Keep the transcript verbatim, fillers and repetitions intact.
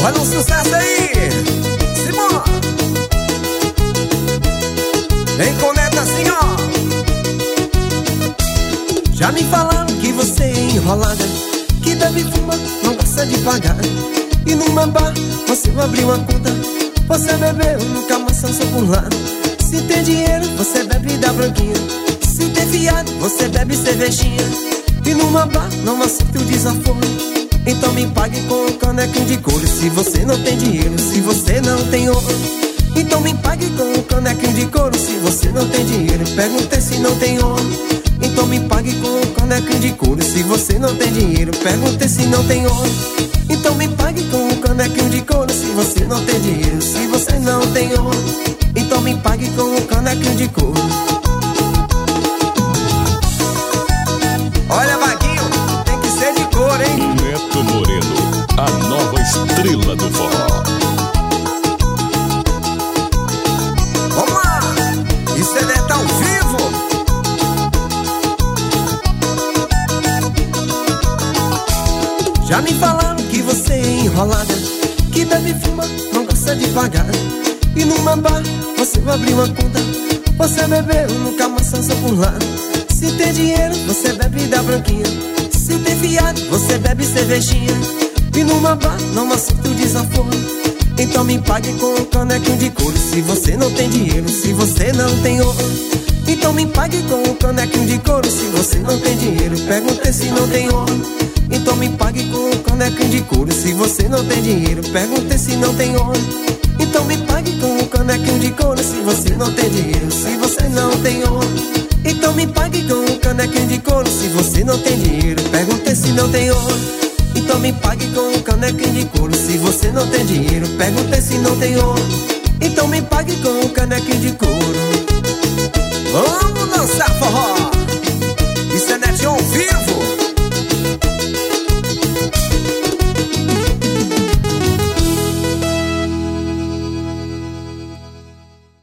Olha um sucesso aí, Simão. Vem com neta assim, ó. Já me falaram que você é enrolada, que bebe, fuma, não gosta de pagar. E numa bar você abriu uma conta, você bebeu, nunca mais só por lá. Se tem dinheiro, você bebe da branquinha. Se tem fiado, você bebe cervejinha. E numa bar não aceita o desaforo, então me pague com um canequinho de couro. Se você não tem dinheiro, se você não tem ouro, então me pague com um canequinho de couro. Se você não tem dinheiro, perguntei se não tem ouro, então me pague com um canequinho de couro. Se você não tem dinheiro, perguntei se não tem ouro, então me pague com um canequinho de couro. Se você não tem dinheiro, se você não tem ouro, então me pague com um canequinho de couro. Olha, Vaguinho, tem que ser de cor, hein? Neto Moreno, a nova estrela do forró. Vamos lá, isso é Neto ao vivo. Já me falaram que você é enrolada, que bebe, fuma, não gosta de pagar. E numa bar você abriu uma conta, você bebeu, nunca mais só por lá. Se tem dinheiro, você bebe da branquinha. Se tem fiado, você bebe cervejinha. E numa bar não aceita o desaforo, então me pague com um canequinho de couro. Se você não tem dinheiro, se você não tem ouro, então me pague com um canequinho de couro. Se você não tem dinheiro, perguntei se não tem ouro, então me pague com um canequinho de couro. Se você não tem dinheiro, perguntei se não tem ouro, então me pague com um canequinho de couro. Se você não tem dinheiro, se você não tem ouro, então me pague com um canequinho de couro. Se você não tem dinheiro, perguntei se não tem ouro, então me pague com um canequinho de couro. Se você não tem dinheiro, perguntei se não tem ouro, então me pague com um canequinho de couro. Vamos!